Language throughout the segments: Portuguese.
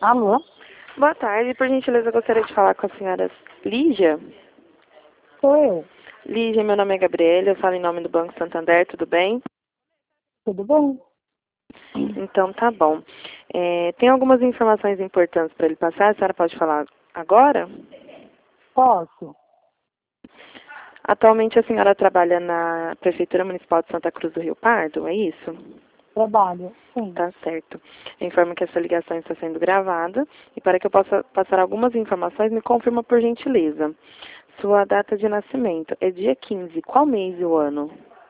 Alô? Boa tarde, por gentileza, eu gostaria de falar com a senhora Lígia. Sou eu. Lígia, meu nome é Gabriela, eu falo em nome do Banco Santander, tudo bem? Tudo bem? Então tá bom. Tem algumas informações importantes para ele passar, a senhora pode falar agora? Posso? Atualmente a senhora trabalha na Prefeitura Municipal de Santa Cruz do Rio Pardo, é isso? Trabalho? Sim. Tá certo. Eu informo que essa ligação está sendo gravada e para que eu possa passar algumas informações, me confirma por gentileza. Sua data de nascimento é dia 15, qual mês e o ano?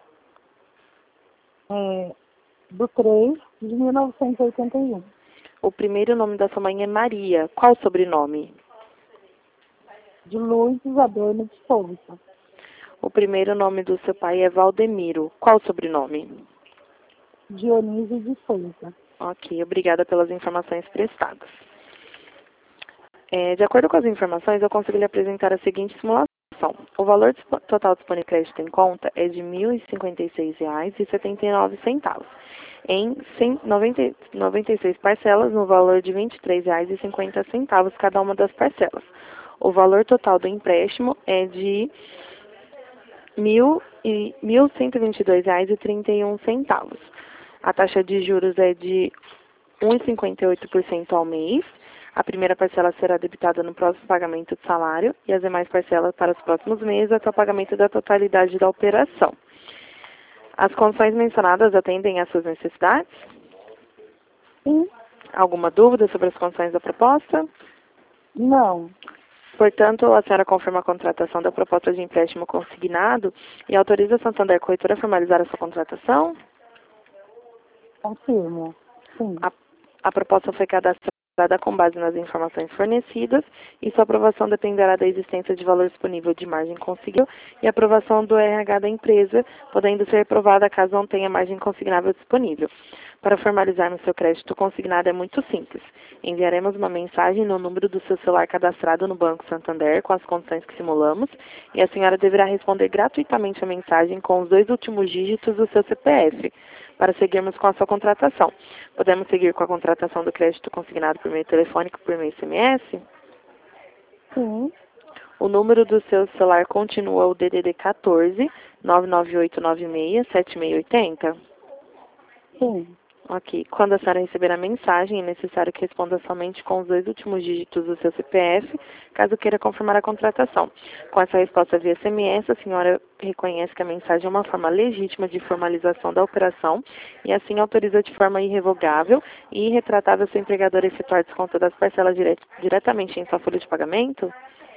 Do 3 de 1981. O primeiro nome da sua mãe é Maria. Qual o sobrenome? De Luz Adorno de Souza. O primeiro nome do seu pai é Valdemiro. Qual o sobrenome? Dionísio de Souza. Ok, obrigada pelas informações prestadas. De acordo com as informações, eu consigo lhe apresentar a seguinte simulação. O valor total disponível de crédito em conta é de R$ 1.056,79, em 96 parcelas, no valor de R$ 23,50 cada uma das parcelas. O valor total do empréstimo é de R$ 1.122,31. A taxa de juros é de 1,58% ao mês. A primeira parcela será debitada no próximo pagamento de salário e as demais parcelas para os próximos meses até o pagamento da totalidade da operação. As condições mencionadas atendem às suas necessidades? Sim? Alguma dúvida sobre as condições da proposta? Não. Portanto, a senhora confirma a contratação da proposta de empréstimo consignado e autoriza a Santander Corretora a formalizar a sua contratação? Confirmo. Sim. A proposta foi cadastrada com base nas informações fornecidas e sua aprovação dependerá da existência de valor disponível de margem consignável e aprovação do RH da empresa, podendo ser aprovada caso não tenha margem consignável disponível. Para formalizarmos seu crédito consignado é muito simples. Enviaremos uma mensagem no número do seu celular cadastrado no Banco Santander com as condições que simulamos e a senhora deverá responder gratuitamente a mensagem com os 2 últimos dígitos do seu CPF para seguirmos com a sua contratação. Podemos seguir com a contratação do crédito consignado por meio telefônico por meio SMS? Sim. O número do seu celular continua o DDD 14 99896 7680? Sim. Ok. Quando a senhora receber a mensagem, é necessário que responda somente com os 2 últimos dígitos do seu CPF, caso queira confirmar a contratação. Com essa resposta via SMS, a senhora reconhece que a mensagem é uma forma legítima de formalização da operação e assim autoriza de forma irrevogável e irretratável seu empregador a efetuar desconto das parcelas diretamente em sua folha de pagamento?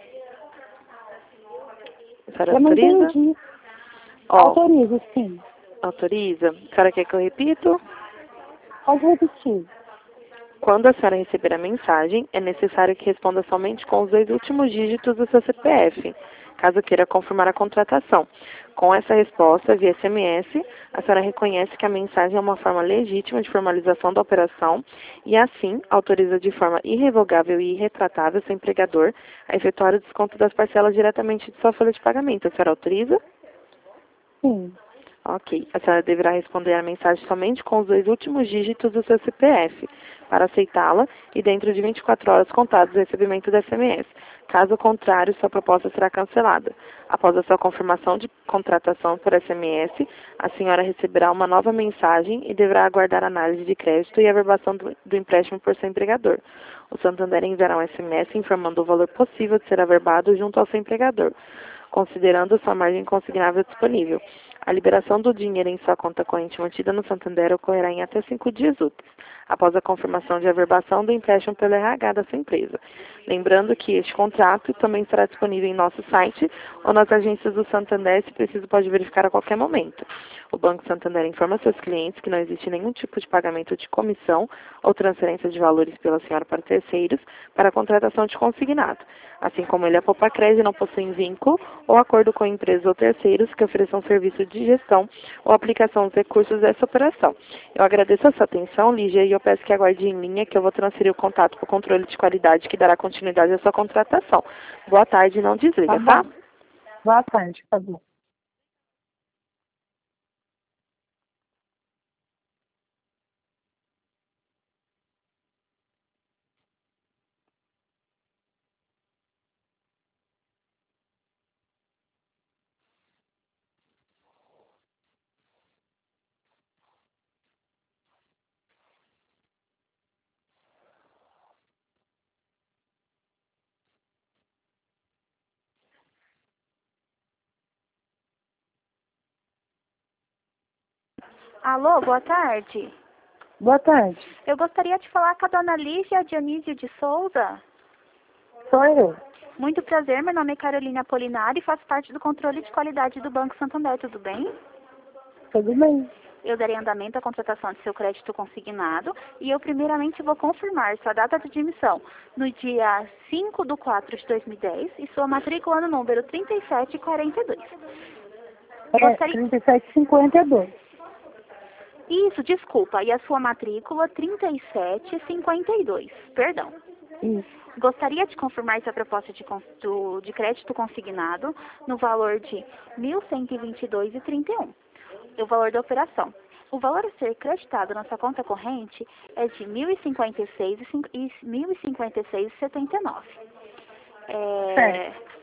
A senhora Eu não autoriza? entendi. Ó, Autorizo, sim. autoriza. A senhora quer que eu repito? Pode repetir. Quando a senhora receber a mensagem, é necessário que responda somente com os 2 últimos dígitos do seu CPF, caso queira confirmar a contratação. Com essa resposta, via SMS, a senhora reconhece que a mensagem é uma forma legítima de formalização da operação e, assim, autoriza de forma irrevogável e irretratável seu empregador a efetuar o desconto das parcelas diretamente de sua folha de pagamento. A senhora autoriza? Sim. Ok. A senhora deverá responder a mensagem somente com os 2 últimos dígitos do seu CPF para aceitá-la e dentro de 24 horas contadas do recebimento do SMS. Caso contrário, sua proposta será cancelada. Após a sua confirmação de contratação por SMS, a senhora receberá uma nova mensagem e deverá aguardar a análise de crédito e a averbação do empréstimo por seu empregador. O Santander enviará um SMS informando o valor possível de ser averbado junto ao seu empregador, considerando sua margem consignável disponível. A liberação do dinheiro em sua conta corrente mantida no Santander ocorrerá em até 5 dias úteis, após a confirmação de averbação do empréstimo pelo RH da sua empresa. Lembrando que este contrato também estará disponível em nosso site ou nas agências do Santander, se preciso pode verificar a qualquer momento. O Banco Santander informa seus clientes que não existe nenhum tipo de pagamento de comissão ou transferência de valores pela senhora para terceiros para a contratação de consignado. Assim como ele, a Popacred não possui vínculo ou acordo com empresas ou terceiros que ofereçam serviço de gestão ou aplicação dos recursos dessa operação. Eu agradeço a sua atenção, Lígia, e eu peço que aguarde em linha que eu vou transferir o contato para o controle de qualidade que dará continuidade à sua contratação. Boa tarde, não Tá desliga, tá? bom. Boa tarde, tá bom. Alô, boa tarde. Boa tarde. Eu gostaria de falar com a dona Lígia Dionísio de Souza. Sou eu. Muito prazer, meu nome é Carolina Apolinari e faço parte do controle de qualidade do Banco Santander, tudo bem? Tudo bem? Eu darei andamento à contratação de seu crédito consignado e eu primeiramente vou confirmar sua data de emissão no dia 5/4/2010 e sua matrícula no número 3742. É 3752. Isso, desculpa, e a sua matrícula 3752, perdão. Isso. Gostaria de confirmar essa proposta de crédito consignado no valor de R$ 1.122,31. O valor da operação. O valor a ser creditado na sua conta corrente é de R$ 1.056,79. Certo.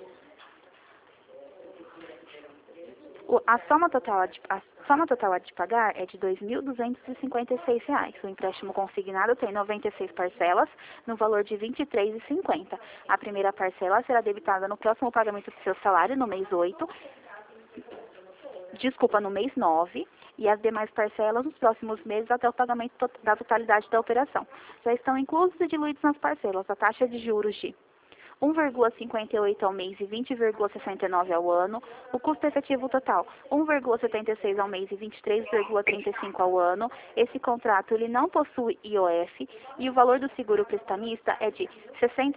A soma total a de pagar é de R$ 2.256. O empréstimo consignado tem 96 parcelas, no valor de R$ 23,50. A primeira parcela será debitada no próximo pagamento do seu salário, no mês 9, e as demais parcelas nos próximos meses até o pagamento da totalidade da operação. Já estão inclusos e diluídos nas parcelas a taxa de juros de 1,58 ao mês e 20,69 ao ano, o custo efetivo total 1,76 ao mês e 23,35 ao ano. Esse contrato ele não possui IOF e o valor do seguro prestamista é de R$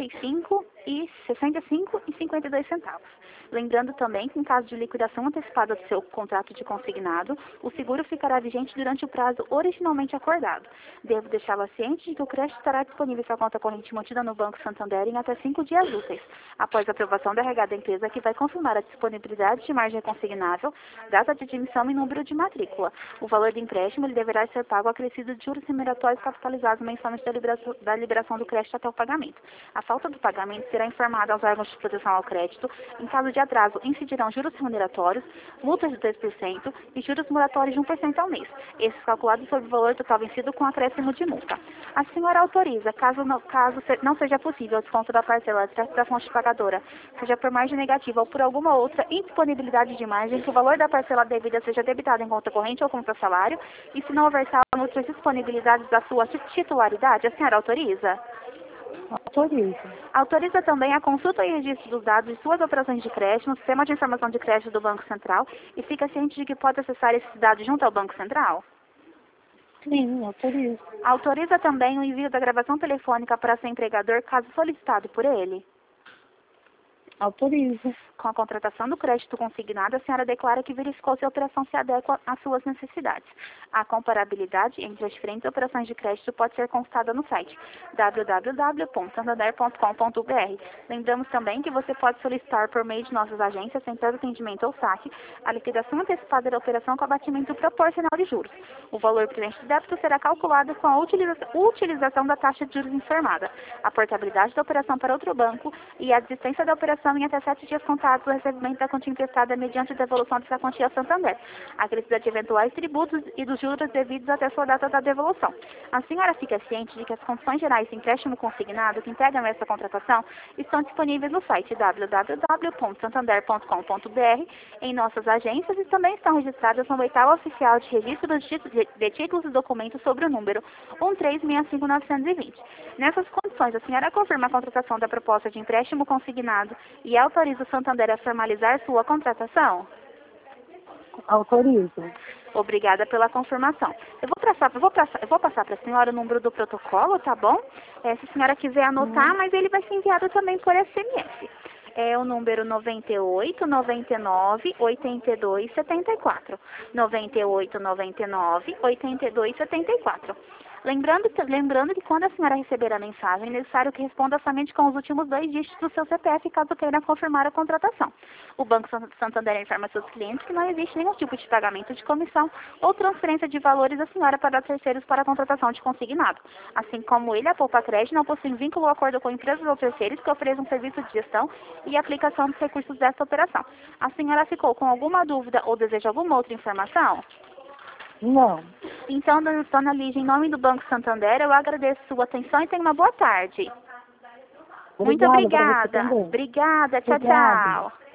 65,52. Lembrando também que em caso de liquidação antecipada do seu contrato de consignado, o seguro ficará vigente durante o prazo originalmente acordado. Devo deixá-la ciente de que o crédito estará disponível em sua conta corrente mantida no Banco Santander em até 5 dias úteis, após a aprovação da RH da empresa, que vai confirmar a disponibilidade de margem consignável, data de admissão e número de matrícula. O valor do empréstimo ele deverá ser pago acrescido de juros remuneratórios capitalizados mensalmente da liberação do crédito até o pagamento. A falta do pagamento será informada aos órgãos de proteção ao crédito. Em caso de atraso, incidirão juros remuneratórios, multas de 2% e juros moratórios de 1% ao mês. Esses calculados sobre o valor total vencido com acréscimo de multa. A senhora autoriza, caso não seja possível o desconto da parcela da fonte pagadora, seja por margem negativa ou por alguma outra indisponibilidade de margem, que o valor da parcela devida seja debitado em conta corrente ou conta salário, e se não houver saldo em outras disponibilidades da sua titularidade, a senhora autoriza? Autorizo. Autoriza também a consulta e registro dos dados de suas operações de crédito no Sistema de Informação de Crédito do Banco Central e fica ciente de que pode acessar esses dados junto ao Banco Central? Sim, autorizo. Autoriza também o envio da gravação telefônica para seu empregador, caso solicitado por ele? Autorizo. Com a contratação do crédito consignado, a senhora declara que verificou se a operação se adequa às suas necessidades. A comparabilidade entre as diferentes operações de crédito pode ser consultada no site www.santander.com.br. Lembramos também que você pode solicitar por meio de nossas agências, centrais de atendimento ou saque, a liquidação antecipada da operação com abatimento proporcional de juros. O valor presente de débito será calculado com a utilização da taxa de juros informada, a portabilidade da operação para outro banco e a desistência da operação em até 7 dias contados do recebimento da quantia emprestada mediante devolução dessa quantia a Santander, acrescida de eventuais tributos e dos juros devidos até sua data da devolução. A senhora fica ciente de que as condições gerais de empréstimo consignado que integram essa contratação estão disponíveis no site www.santander.com.br, em nossas agências, e também estão registradas no edital oficial de registro de títulos e documentos sobre o número 1365920. Nessas condições, a senhora confirma a contratação da proposta de empréstimo consignado e autoriza o Santander a formalizar sua contratação? Autorizo. Obrigada pela confirmação. Eu vou passar para a senhora o número do protocolo, tá bom? Se a senhora quiser anotar, mas ele vai ser enviado também por SMS. É o número 98 99 82 74. 98 99 82 74. Lembrando que quando a senhora receber a mensagem, é necessário que responda somente com os últimos 2 dígitos do seu CPF, caso queira confirmar a contratação. O Banco Santander informa seus clientes que não existe nenhum tipo de pagamento de comissão ou transferência de valores à senhora para terceiros para a contratação de consignado. Assim como ele, a Poupa Crédito não possui vínculo ou acordo com empresas ou terceiros que ofereçam serviço de gestão e aplicação dos recursos desta operação. A senhora ficou com alguma dúvida ou deseja alguma outra informação? Não. Então, dona Lígia, em nome do Banco Santander, eu agradeço sua atenção e tenha uma boa tarde. Muito obrigada. Obrigada. Tchau, tchau.